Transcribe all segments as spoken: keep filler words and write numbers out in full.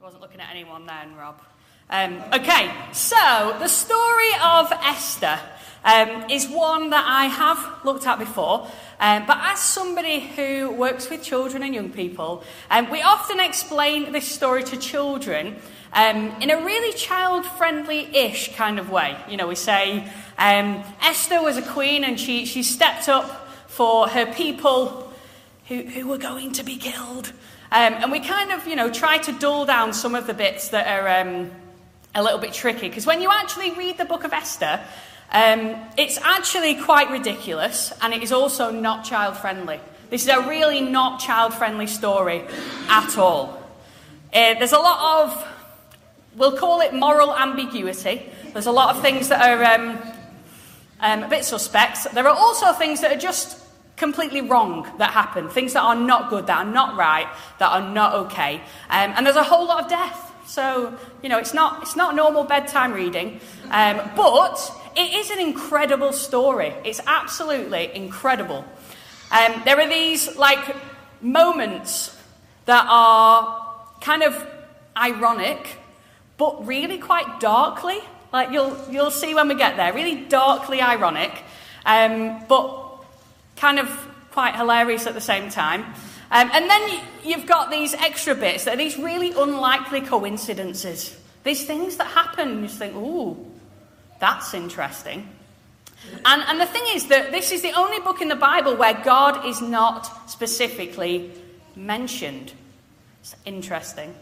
Wasn't looking at anyone then, Rob. Um, okay, so the story of Esther um, is one that I have looked at before, um, but as somebody who works with children and young people, um, we often explain this story to children um, in a really child-friendly-ish kind of way. You know, we say um, Esther was a queen and she, she stepped up for her people who, who were going to be killed. Um, and we kind of, you know, try to dull down some of the bits that are um, a little bit tricky. Because when you actually read the book of Esther, um, it's actually quite ridiculous. And it is also not child-friendly. This is a really not child-friendly story at all. Uh, there's a lot of, we'll call it moral ambiguity. There's a lot of things that are um, um, a bit suspect. There are also things that are just completely wrong that happen, things that are not good, that are not right, that are not okay. Um, and there's a whole lot of death. So, you know, it's not it's not normal bedtime reading. Um, but it is an incredible story. It's absolutely incredible. Um, there are these, like, moments that are kind of ironic, but really quite darkly. Like, you'll you'll see when we get there. Really darkly ironic. Um, but kind of quite hilarious at the same time. Um, and then you've got these extra bits that are these really unlikely coincidences. These things that happen, you just think, ooh, that's interesting. And, and the thing is that this is the only book in the Bible where God is not specifically mentioned. It's interesting.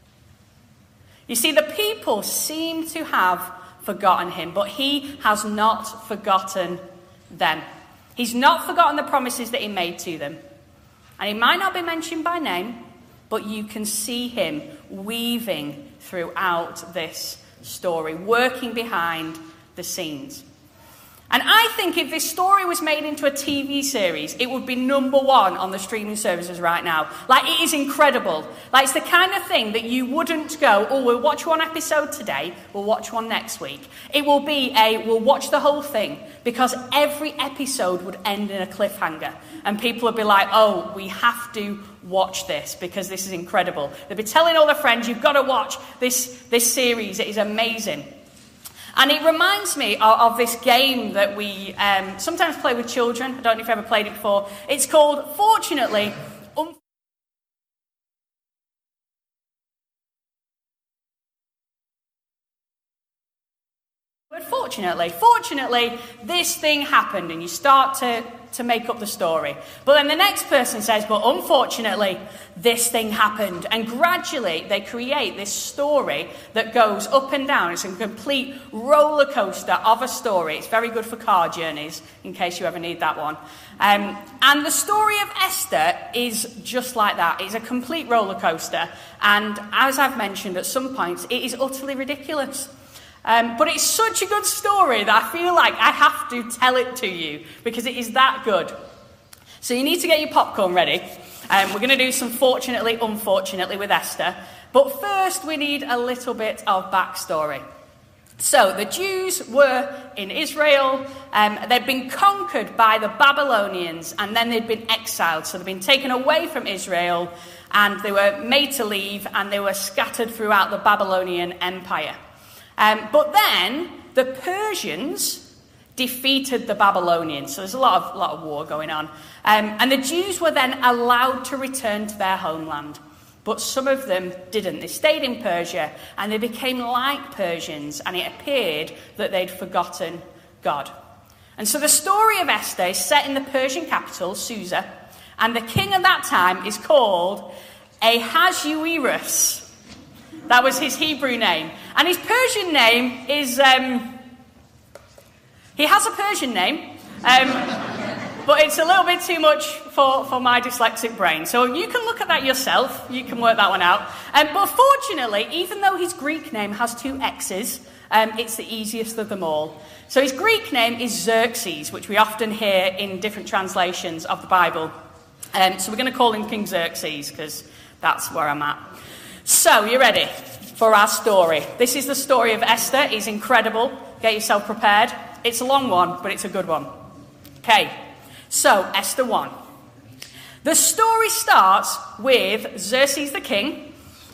You see, the people seem to have forgotten him, but he has not forgotten them. He's not forgotten the promises that he made to them. And he might not be mentioned by name, but you can see him weaving throughout this story, working behind the scenes. And I think if this story was made into a T V series, it would be number one on the streaming services right now. Like, it is incredible. Like, it's the kind of thing that you wouldn't go, oh, we'll watch one episode today, we'll watch one next week. It will be a, we'll watch the whole thing, because every episode would end in a cliffhanger. And people would be like, oh, we have to watch this, because this is incredible. They'll be telling all their friends, you've got to watch this, this series, it is amazing. And it reminds me of, of this game that we um, sometimes play with children. I don't know if you've ever played it before. It's called, Fortunately, Un- Fortunately, fortunately, this thing happened, and you start to, to make up the story. But then the next person says, but unfortunately, this thing happened. And gradually, they create this story that goes up and down. It's a complete roller coaster of a story. It's very good for car journeys, in case you ever need that one. Um, and the story of Esther is just like that. It's a complete roller coaster. And as I've mentioned at some points, it is utterly ridiculous. Um, but it's such a good story that I feel like I have to tell it to you, because it is that good. So you need to get your popcorn ready. Um, we're going to do some Fortunately, Unfortunately with Esther. But first we need a little bit of backstory. So the Jews were in Israel. Um, they'd been conquered by the Babylonians, and then they'd been exiled. So they'd been taken away from Israel, and they were made to leave, and they were scattered throughout the Babylonian Empire. Um, but then the Persians defeated the Babylonians. So there's a lot of, lot of war going on. Um, and the Jews were then allowed to return to their homeland. But some of them didn't. They stayed in Persia, and they became like Persians, and it appeared that they'd forgotten God. And so the story of Esther is set in the Persian capital, Susa, and the king at that time is called Ahasuerus. That was his Hebrew name. And his Persian name is, um, he has a Persian name, um, but it's a little bit too much for, for my dyslexic brain. So you can look at that yourself. You can work that one out. Um, but fortunately, even though his Greek name has two X's, um, it's the easiest of them all. So his Greek name is Xerxes, which we often hear in different translations of the Bible. Um, so we're going to call him King Xerxes, because that's where I'm at. So, you ready for our story? This is the story of Esther. It's incredible. Get yourself prepared. It's a long one, but it's a good one. Okay, so Esther one. The story starts with Xerxes the king,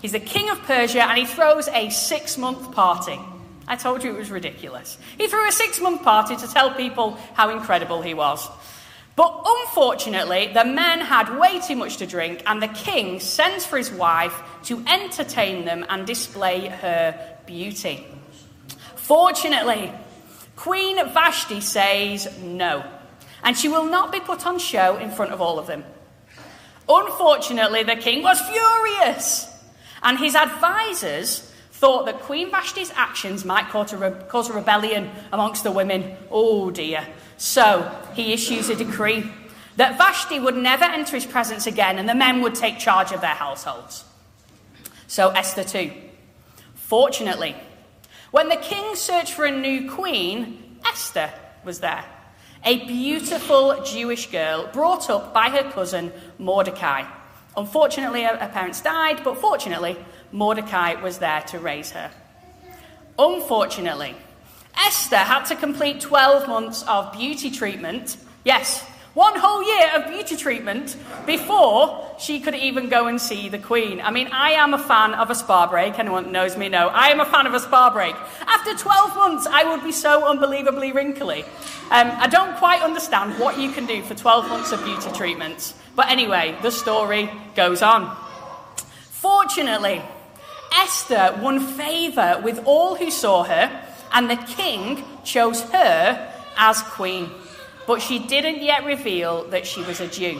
He's the king of Persia, and he throws a six-month party. I told you it was ridiculous. He threw a six-month party to tell people how incredible he was. But unfortunately, the men had way too much to drink, and the king sends for his wife to entertain them and display her beauty. Fortunately, Queen Vashti says no, and she will not be put on show in front of all of them. Unfortunately, the king was furious, and his advisors thought that Queen Vashti's actions might cause a, re- cause a rebellion amongst the women. Oh dear. So he issues a decree that Vashti would never enter his presence again, and the men would take charge of their households. So Esther two. Fortunately, when the king searched for a new queen, Esther was there. A beautiful Jewish girl brought up by her cousin Mordecai. Unfortunately, her parents died, but fortunately, Mordecai was there to raise her. Unfortunately, Esther had to complete twelve months of beauty treatment. Yes, one whole year of beauty treatment before she could even go and see the queen. I mean, I am a fan of a spa break. Anyone that knows me know. I am a fan of a spa break. After twelve months, I would be so unbelievably wrinkly. Um, I don't quite understand what you can do for twelve months of beauty treatment. But anyway, the story goes on. Fortunately, Esther won favour with all who saw her, and the king chose her as queen. But she didn't yet reveal that she was a Jew.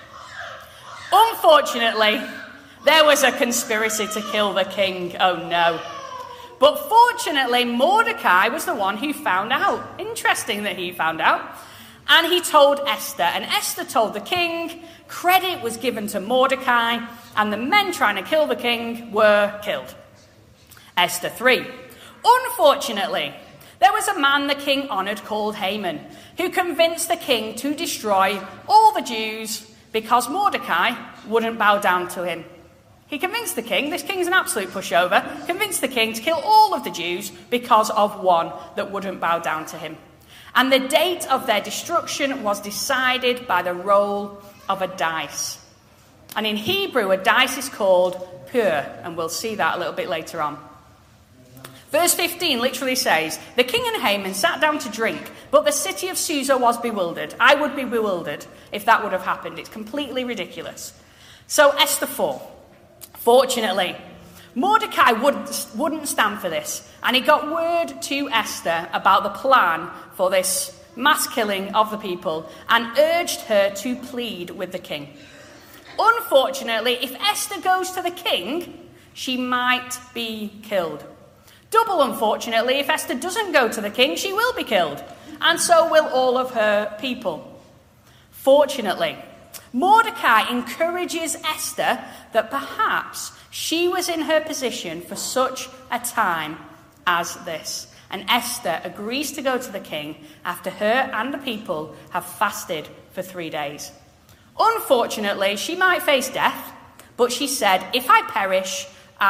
Unfortunately, there was a conspiracy to kill the king. Oh no. But fortunately, Mordecai was the one who found out. Interesting that he found out. And he told Esther, and Esther told the king. Credit was given to Mordecai, and the men trying to kill the king were killed. Esther three. Unfortunately, there was a man the king honoured called Haman, who convinced the king to destroy all the Jews because Mordecai wouldn't bow down to him. He convinced the king, this king's an absolute pushover, convinced the king to kill all of the Jews because of one that wouldn't bow down to him. And the date of their destruction was decided by the roll of a dice. And in Hebrew, a dice is called pur, and we'll see that a little bit later on. Verse fifteen literally says, the king and Haman sat down to drink, but the city of Susa was bewildered. I would be bewildered if that would have happened. It's completely ridiculous. So Esther four. Fortunately, Mordecai wouldn't, wouldn't stand for this, and he got word to Esther about the plan for this mass killing of the people and urged her to plead with the king. Unfortunately, if Esther goes to the king, she might be killed. Double unfortunately, if Esther doesn't go to the king, she will be killed, and so will all of her people. Fortunately, Mordecai encourages Esther that perhaps she was in her position for such a time as this. And Esther agrees to go to the king after her and the people have fasted for three days. Unfortunately, she might face death, but she said, if I perish,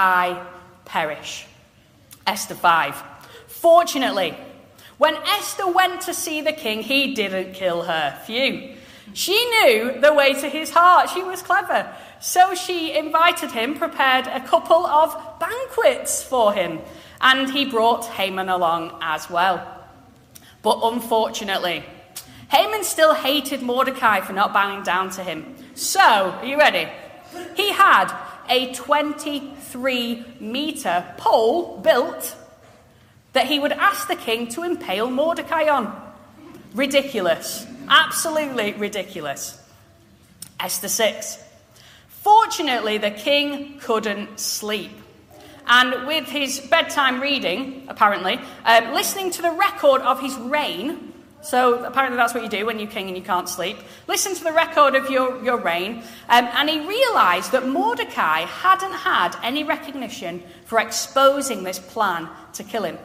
I perish. Esther five. Fortunately, when Esther went to see the king, he didn't kill her. Phew. She knew the way to his heart. She was clever. So she invited him, prepared a couple of banquets for him. And he brought Haman along as well. But unfortunately, Haman still hated Mordecai for not bowing down to him. So, are you ready? He had a twenty-three metre pole built that he would ask the king to impale Mordecai on. Ridiculous. Absolutely ridiculous. Esther six. Fortunately, the king couldn't sleep. And with his bedtime reading, apparently, um, listening to the record of his reign, so apparently that's what you do when you're king and you can't sleep, listen to the record of your, your reign, um, and he realised that Mordecai hadn't had any recognition for exposing this plan to kill him.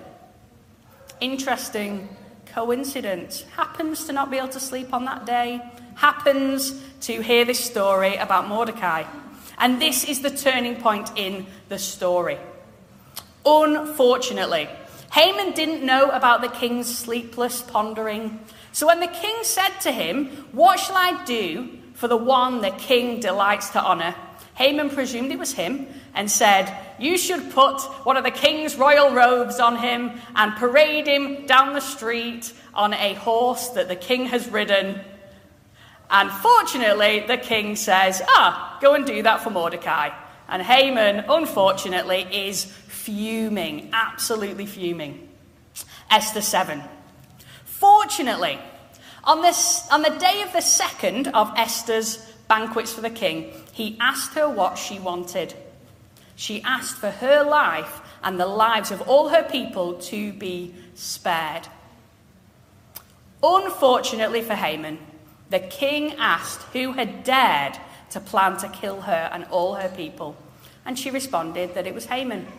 Interesting coincidence. Happens to not be able to sleep on that day, happens to hear this story about Mordecai. And this is the turning point in the story. Unfortunately, Haman didn't know about the king's sleepless pondering. So when the king said to him, what shall I do for the one the king delights to honour? Haman presumed it was him and said, "You should put one of the king's royal robes on him and parade him down the street on a horse that the king has ridden." And fortunately, the king says, "Ah, go and do that for Mordecai." And Haman, unfortunately, is fuming, absolutely fuming. Esther seven. Fortunately, on, this, on the day of the second of Esther's banquets for the king, he asked her what she wanted. She asked for her life and the lives of all her people to be spared. Unfortunately for Haman, the king asked who had dared to plan to kill her and all her people, and she responded that it was Haman.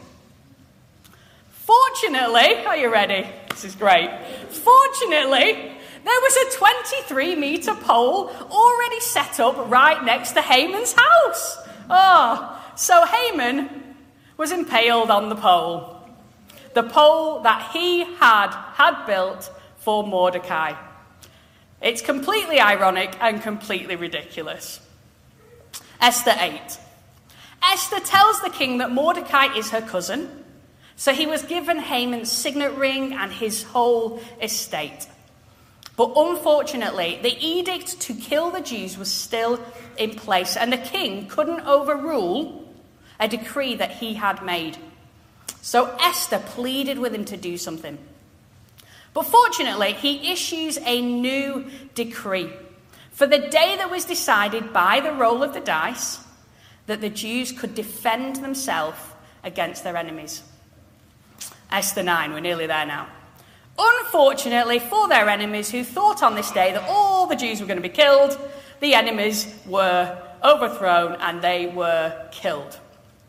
Fortunately, are you ready? This is great. Fortunately, there was a twenty-three metre pole already set up right next to Haman's house. Oh, so Haman was impaled on the pole. The pole that he had had built for Mordecai. It's completely ironic and completely ridiculous. Esther eight. Esther tells the king that Mordecai is her cousin, so he was given Haman's signet ring and his whole estate. But unfortunately, the edict to kill the Jews was still in place, and the king couldn't overrule a decree that he had made. So Esther pleaded with him to do something. But fortunately, he issues a new decree for the day that was decided by the roll of the dice that the Jews could defend themselves against their enemies. Esther nine, we're nearly there now. Unfortunately for their enemies who thought on this day that all the Jews were going to be killed, the enemies were overthrown and they were killed.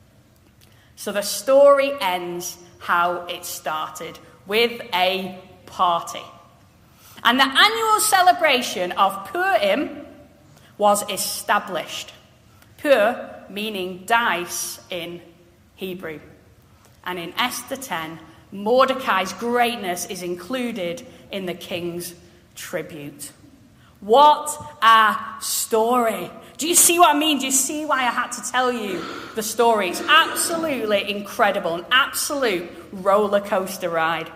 So the story ends how it started, with a party. And the annual celebration of Purim was established. Pur meaning dice in Hebrew. And in Esther ten, Mordecai's greatness is included in the king's tribute. What a story. Do you see what I mean? Do you see why I had to tell you the story? It's absolutely incredible, an absolute roller coaster ride.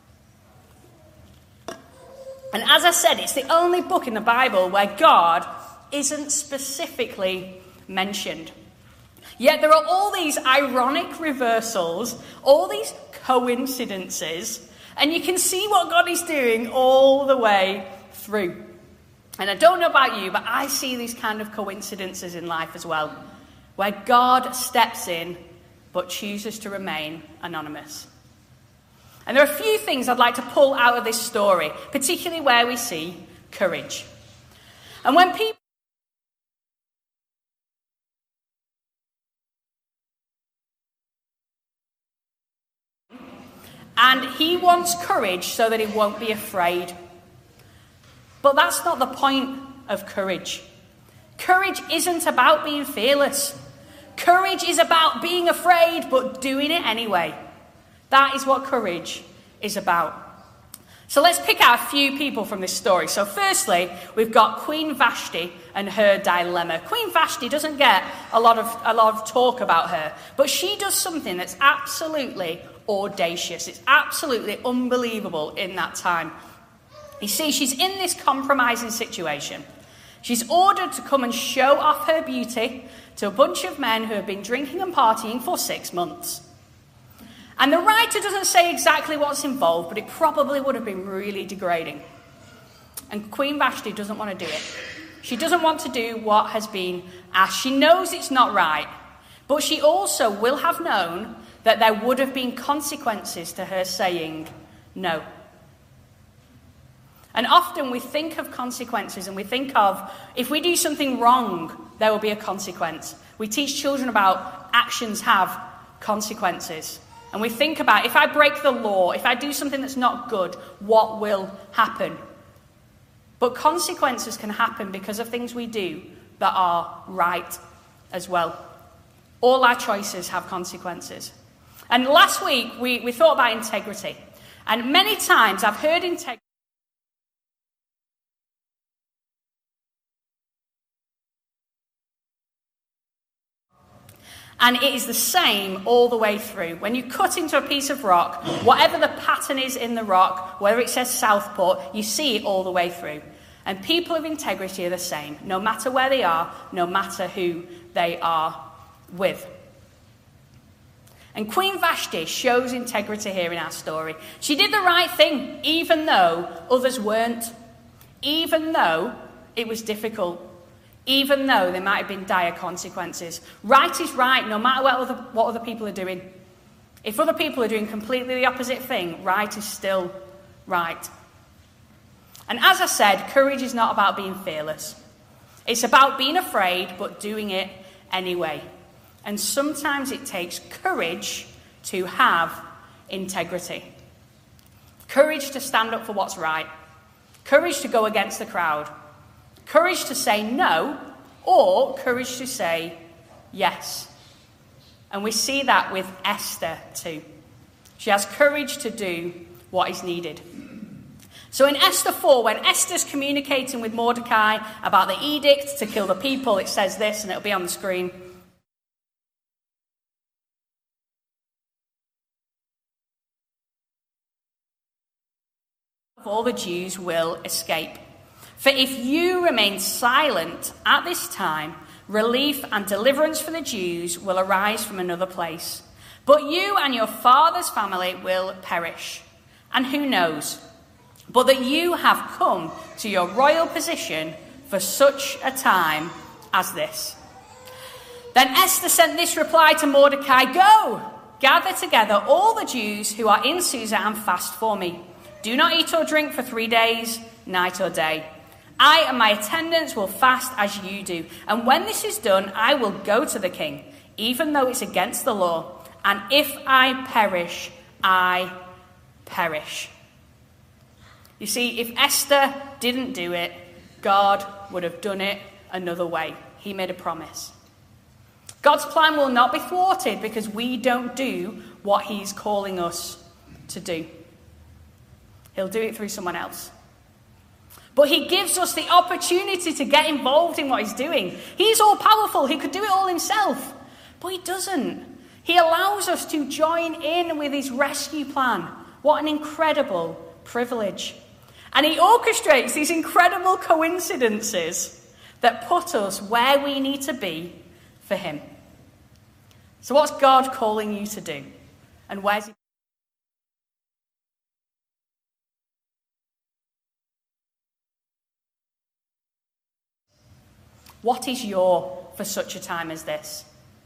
And as I said, it's the only book in the Bible where God isn't specifically mentioned. Yet there are all these ironic reversals, all these coincidences, and you can see what God is doing all the way through. And I don't know about you, but I see these kind of coincidences in life as well, where God steps in but chooses to remain anonymous. And there are a few things I'd like to pull out of this story, particularly where we see courage. And when people and he wants courage so that he won't be afraid. But that's not the point of courage. Courage isn't about being fearless. Courage is about being afraid but doing it anyway. That is what courage is about. So let's pick out a few people from this story. So firstly, we've got Queen Vashti and her dilemma. Queen Vashti doesn't get a lot of a lot of talk about her, but she does something that's absolutely audacious. It's absolutely unbelievable in that time. You see, she's in this compromising situation. She's ordered to come and show off her beauty to a bunch of men who have been drinking and partying for six months. And the writer doesn't say exactly what's involved, but it probably would have been really degrading. And Queen Vashti doesn't want to do it. She doesn't want to do what has been asked. She knows it's not right, but she also will have known that there would have been consequences to her saying no. And often we think of consequences and we think of, if we do something wrong, there will be a consequence. We teach children about actions have consequences. And we think about, if I break the law, if I do something that's not good, what will happen? But consequences can happen because of things we do that are right as well. All our choices have consequences. And last week, we, we thought about integrity. And many times I've heard integrity. And it is the same all the way through. When you cut into a piece of rock, whatever the pattern is in the rock, whether it says Southport, you see it all the way through. And people of integrity are the same, no matter where they are, no matter who they are with. And Queen Vashti shows integrity here in our story. She did the right thing, even though others weren't. Even though it was difficult. Even though there might have been dire consequences. Right is right, no matter what other, what other people are doing. If other people are doing completely the opposite thing, right is still right. And as I said, courage is not about being fearless. It's about being afraid, but doing it anyway. And sometimes it takes courage to have integrity. Courage to stand up for what's right. Courage to go against the crowd. Courage to say no, or courage to say yes. And we see that with Esther too. She has courage to do what is needed. So in Esther four, when Esther's communicating with Mordecai about the edict to kill the people, it says this, and it'll be on the screen. All the Jews will escape. For if you remain silent at this time, relief and deliverance for the Jews will arise from another place. But you and your father's family will perish. And who knows, but that you have come to your royal position for such a time as this. Then Esther sent this reply to Mordecai, "Go, gather together all the Jews who are in Susa and fast for me. Do not eat or drink for three days, night or day. I and my attendants will fast as you do. And when this is done, I will go to the king, even though it's against the law. And if I perish, I perish." You see, if Esther didn't do it, God would have done it another way. He made a promise. God's plan will not be thwarted because we don't do what he's calling us to do. He'll do it through someone else. But he gives us the opportunity to get involved in what he's doing. He's all powerful. He could do it all himself. But he doesn't. He allows us to join in with his rescue plan. What an incredible privilege. And he orchestrates these incredible coincidences that put us where we need to be for him. So what's God calling you to do? And where's he? What is your for such a time as this?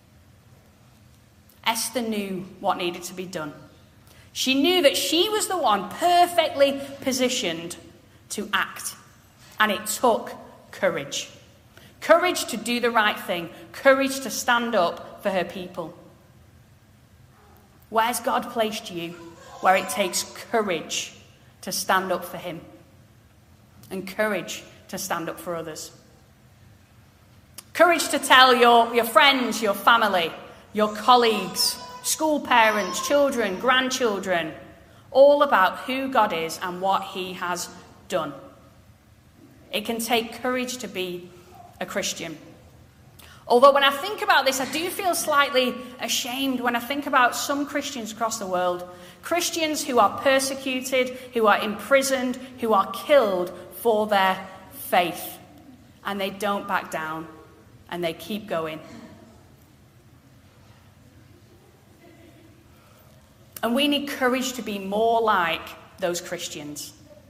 Esther knew what needed to be done. She knew that she was the one perfectly positioned to act. And it took courage. Courage to do the right thing. Courage to stand up for her people. Where's God placed you where it takes courage to stand up for him? And courage to stand up for others. Courage to tell your, your friends, your family, your colleagues, school parents, children, grandchildren, all about who God is and what he has done. It can take courage to be a Christian. Although when I think about this, I do feel slightly ashamed when I think about some Christians across the world. Christians who are persecuted, who are imprisoned, who are killed for their faith. And they don't back down. And they keep going. And we need courage to be more like those Christians.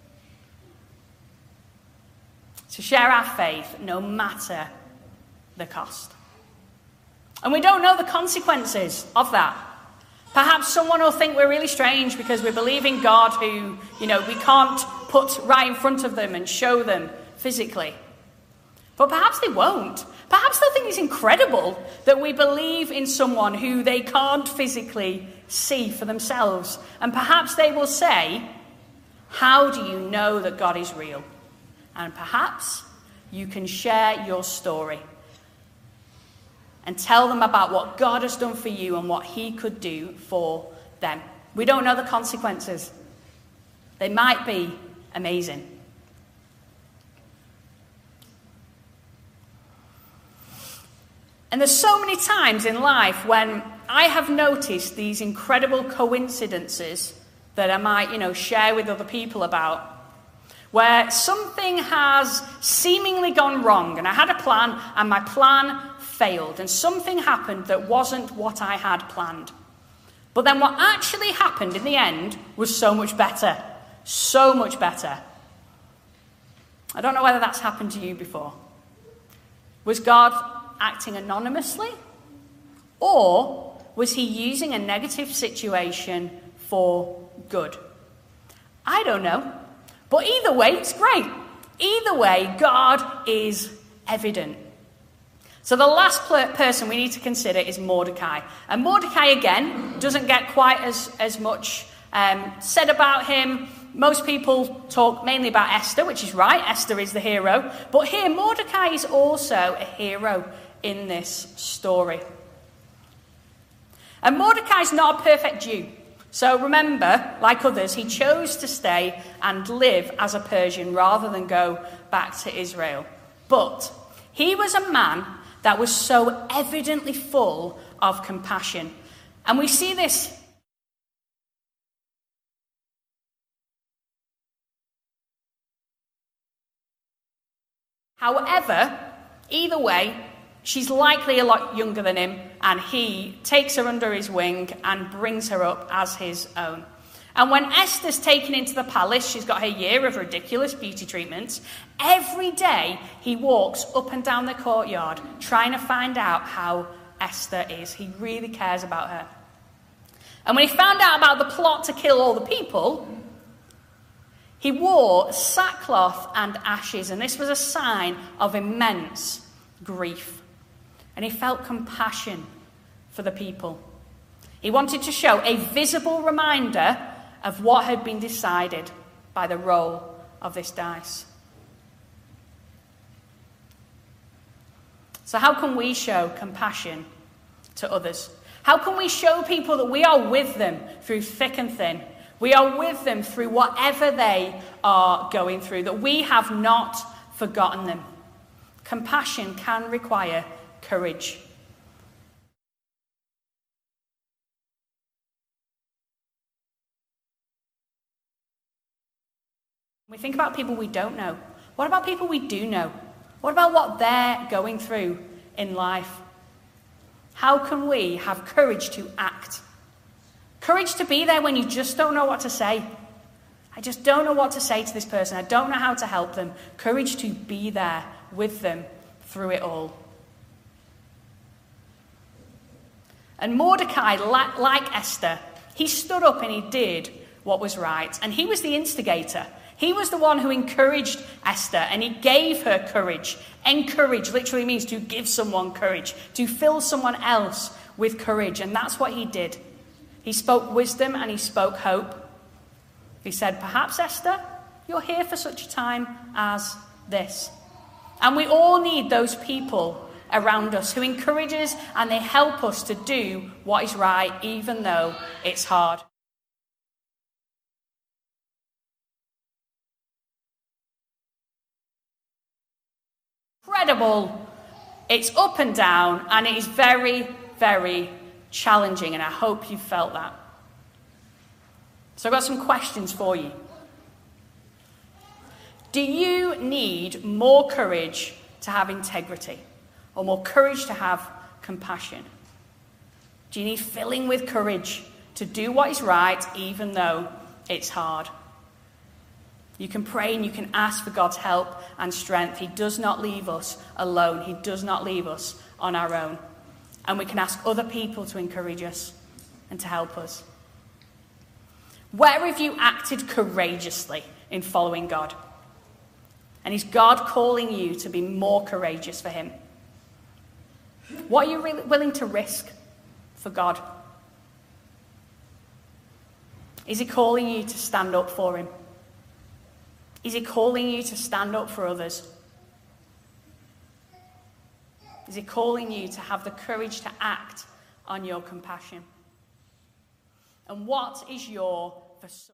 To share our faith no matter the cost. And we don't know the consequences of that. Perhaps someone will think we're really strange because we believe in God who, you know, we can't put right in front of them and show them physically. But perhaps they won't. Perhaps they'll think it's incredible that we believe in someone who they can't physically see for themselves. And perhaps they will say, "How do you know that God is real?" And perhaps you can share your story and tell them about what God has done for you and what he could do for them. We don't know the consequences. They might be amazing. And there's so many times in life when I have noticed these incredible coincidences that I might, you know, share with other people about, where something has seemingly gone wrong, and I had a plan, and my plan failed, and something happened that wasn't what I had planned. But then what actually happened in the end was so much better, so much better. I don't know whether that's happened to you before. Was God acting anonymously? Or was he using a negative situation for good? I don't know. But either way, it's great. Either way, God is evident. So the last person we need to consider is Mordecai. And Mordecai, again, doesn't get quite as, as much um, said about him. Most people talk mainly about Esther, which is right. Esther is the hero. But here, Mordecai is also a hero in this story. And Mordecai's not a perfect Jew. So remember, like others, he chose to stay and live as a Persian rather than go back to Israel. But he was a man that was so evidently full of compassion. And we see this However, either way, she's likely a lot younger than him, and he takes her under his wing and brings her up as his own. And when Esther's taken into the palace, she's got her year of ridiculous beauty treatments. Every day he walks up and down the courtyard trying to find out how Esther is. He really cares about her. And when he found out about the plot to kill all the people, he wore sackcloth and ashes, and this was a sign of immense grief. And he felt compassion for the people. He wanted to show a visible reminder of what had been decided by the roll of this dice. So how can we show compassion to others? How can we show people that we are with them through thick and thin? We are with them through whatever they are going through, that we have not forgotten them. Compassion can require courage. We think about people we don't know. What about people we do know? What about what they're going through in life? How can we have courage to act? Courage to be there when you just don't know what to say. I just don't know what to say to this person. I don't know how to help them. Courage to be there with them through it all. And Mordecai, like Esther, he stood up and he did what was right. And he was the instigator. He was the one who encouraged Esther, and he gave her courage. Encourage literally means to give someone courage, to fill someone else with courage. And that's what he did. He spoke wisdom and he spoke hope. He said, perhaps, Esther, you're here for such a time as this. And we all need those people around us who encourage us and they help us to do what is right, even though it's hard. Incredible. It's up and down, and it is very, very challenging, and I hope you felt that. So I've got some questions for you. Do you need more courage to have integrity, or more courage to have compassion? Do you need filling with courage to do what is right, even though it's hard? You can pray and you can ask for God's help and strength. He does not leave us alone. He does not leave us on our own. And we can ask other people to encourage us and to help us. Where have you acted courageously in following God? And is God calling you to be more courageous for him? What are you really willing to risk for God? Is he calling you to stand up for him? Is he calling you to stand up for others? Is he calling you to have the courage to act on your compassion? And what is your